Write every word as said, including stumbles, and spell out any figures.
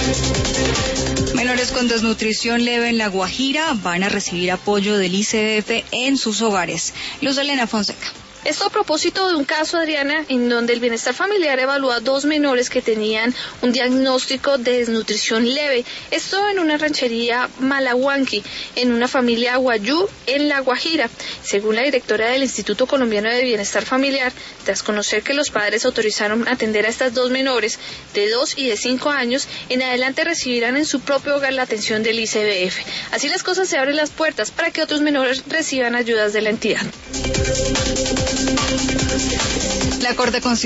Menores con desnutrición leve en La Guajira van a recibir apoyo del I C B F en sus hogares. Luz Elena Fonseca. Esto a propósito de un caso, Adriana, en donde el Bienestar Familiar evaluó a dos menores que tenían un diagnóstico de desnutrición leve. Esto en una ranchería Malahuanqui, en una familia Guayú, en La Guajira. Según la directora del Instituto Colombiano de Bienestar Familiar, tras conocer que los padres autorizaron atender a estas dos menores de dos y de cinco años, en adelante recibirán en su propio hogar la atención del I C B F. Así las cosas, se abren las puertas para que otros menores reciban ayudas de la entidad. La Corte Constitucional